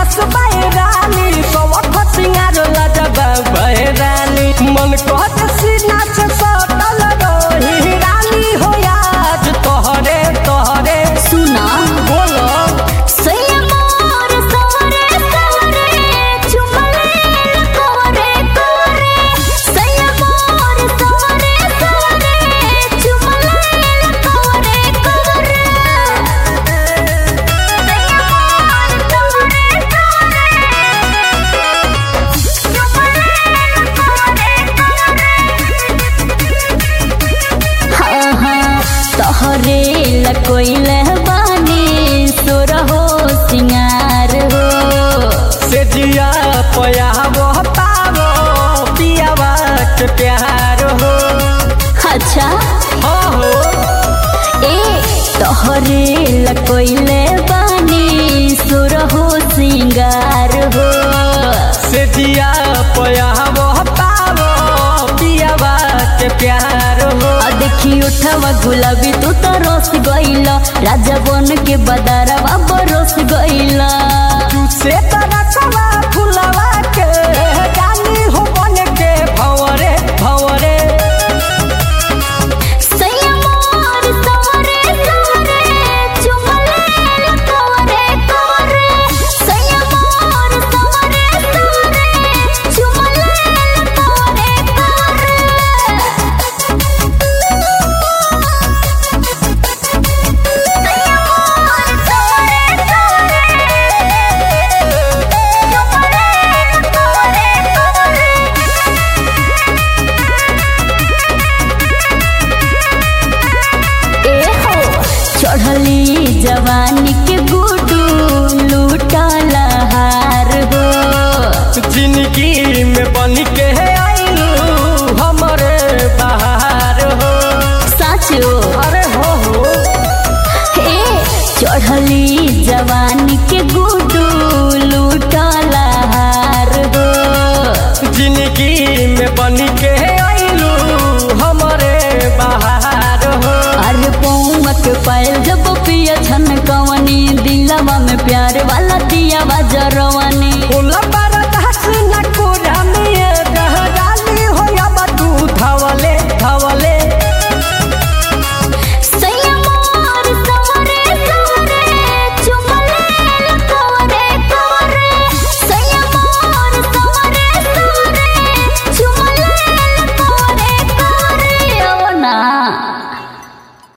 खास बैरानी सवख सिंगार लजब बैरानी मन कहत सीना से सटल रही रानी हो आज तोहरे तोहरे सुना बोलो सैयमोर सवरे सवरे चुमले कोरे कोरे सैयमोर सवरे सवरे चुमले कोरे कोरे तोहरे लकोइले बानी सुर हो सिंगार हो से जिया पया वो पावो पियावा के प्यार हो अच्छा हो ए तोहरे लकोइले बानी सुर हो सिंगार हो से जिया पया वो पावो पियावा के प्यार हो देखी उठवा गुलाबी तू तो रोस गईला राजा बन के बदरवा बरोस गईला से तरसवा फुलवा के जानी हो बन के भवरे भवरे सैयमोर सवरे सवरे चुमले कोरे कोरे सैयमोर सवरे सवरे चुमले कोरे कोरे चढ़ली जवानी के गुडू लूटल हार हो जिंदगी में बन के आइलू हमरे बाहर हो साचो अरे हो ए चढ़ली जवानी के गुडू लूटल हार हो जिंदगी में बन के आइलू हमरे बाहर हो अरे पौवा के पायल जब पिया छन कवनी दिलवा में प्यार वाला दिया बजरवानी